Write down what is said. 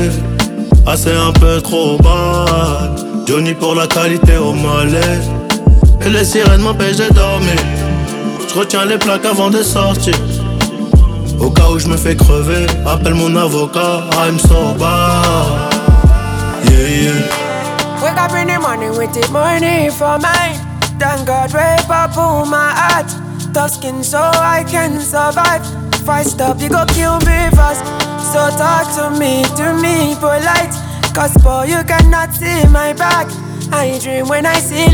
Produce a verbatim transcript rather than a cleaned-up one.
soleil. Ah c'est un peu trop bad. Johnny pour la qualité au malaise. Et les sirènes m'empêchent de dormir. Je retiens les plaques avant de sortir. Au cas où je me fais crever, appelle mon avocat, I'm so bad. Yeah, yeah. Wake up in the morning with the money for mine. Thank God wake up on my heart. Tough skin so I can survive. If I stop you go kill me fast. So talk to me, to me polite. Cause boy you cannot see my back. I dream when I see